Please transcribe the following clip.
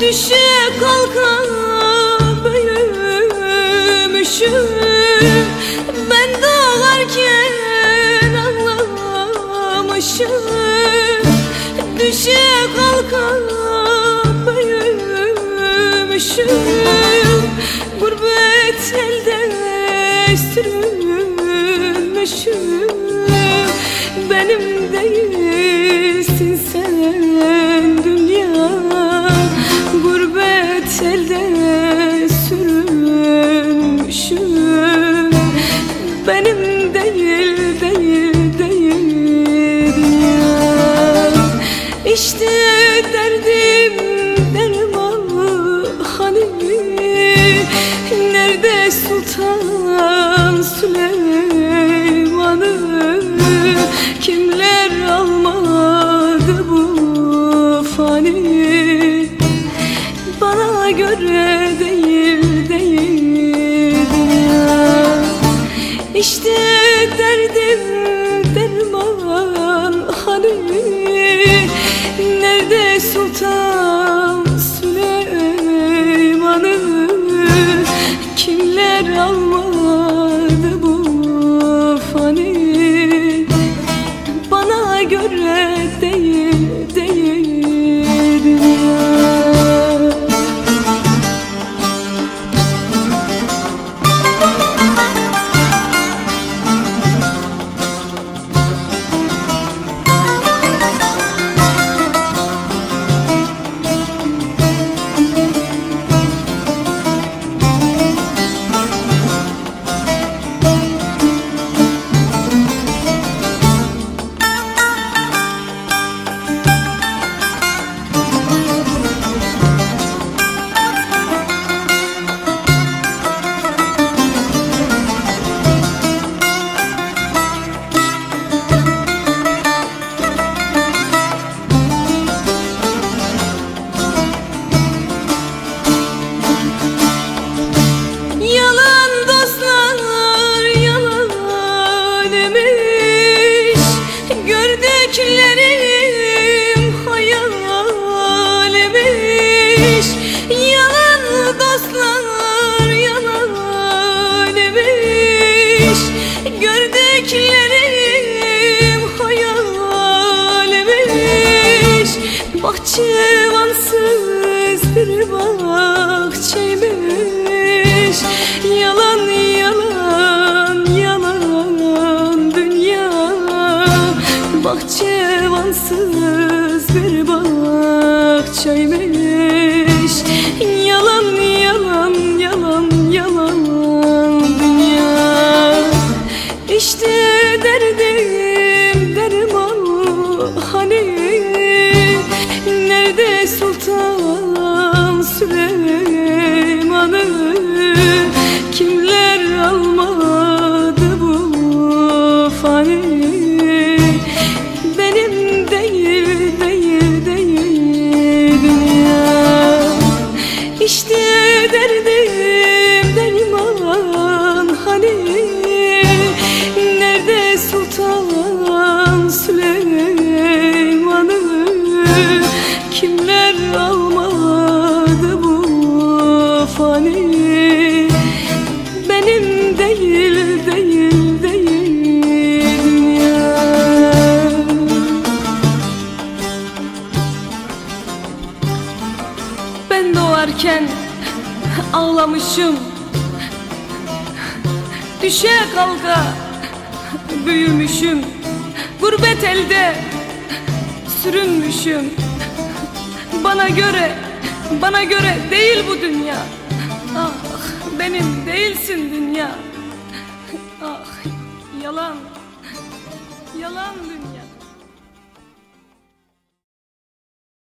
Düşe kalka büyümüşüm. Ben doğarken ağlamışım. Düşe kalka büyümüşüm. Gurbet elde sürünmüşüm. Benim değilsin sen dünya. Gurbet elde sürünmüşüm. Benim değil dünya. İşte derdim dermanı hani. Nerede Sultan Süleyman'ı? Kimler almadı bu fani? Bana göre değil dünya. İşte derdim derman hani. Nerede Sultan Süleyman'ı? Kimler almadı bu fani? Bana göre değil dünya. Gördüklerim hayalimiş. Yalan dostlar yalan imiş. Gördüklerim hayalimiş. Bahçıvansız bir bahçeymiş. Yalan yalan yalan dünya. Bahçıvansız bir bahçeymiş. Yalan yalan yalan yalan dünya. İşte derdim dermanı hani. Nerede Sultan Süleyman'ı? Kimler almadı bu fani? Benim değil dünya. İşte derdim derman hani. Nerede Sultan Süleyman'ı? Kimler almadı bu fani? Benim değil dünya. Ben doğarken ağlamışım. Düşe kalka büyümüşüm. Gurbet elde sürünmüşüm. Bana göre değil bu dünya. Ah benim değilsin dünya. Ah yalan dünya.